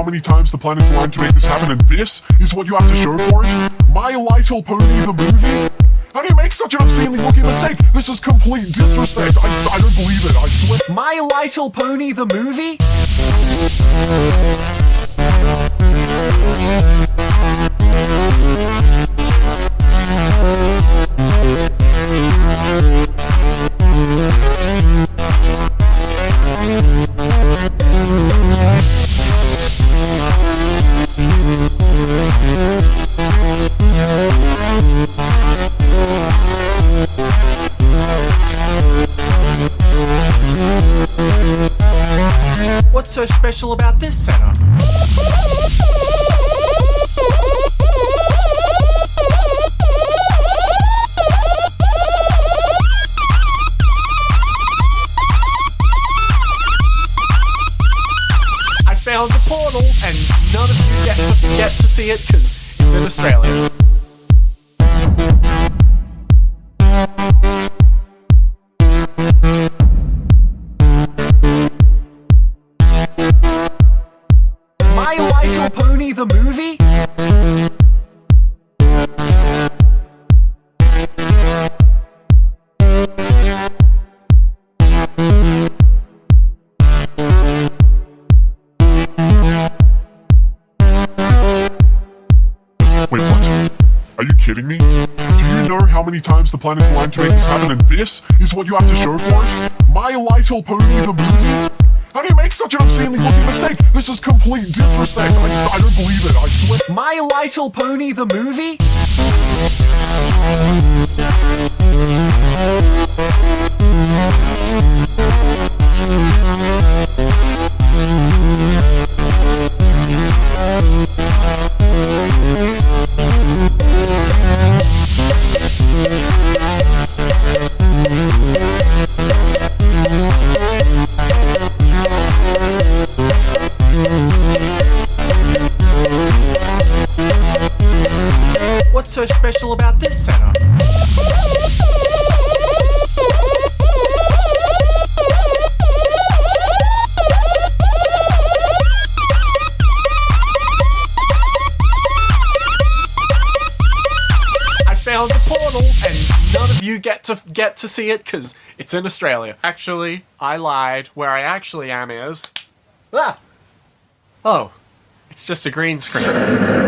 how many times the planets aligned to make this happen, and this is what you have to show for it? My Little Pony the movie? How do you make such an obscenely looking mistake? This is complete disrespect. I don't believe it, I swear. My Little Pony the movie? What's so special about this setup? I found the portal, and none of you get to see it because it's in Australia. My Little Pony the movie? Wait, what? Are you kidding me? Do you know how many times the planets aligned to make this happen, and this is what you have to show for it? My Little Pony the movie? How do you make such an obscenely looking mistake? This is complete disrespect. I don't believe it, I swear. My Little Pony the movie? What's so special about this setup? I found the portal, and none of you get to see it because it's in Australia. Actually, I lied. Where I actually am is... Oh, it's just a green screen.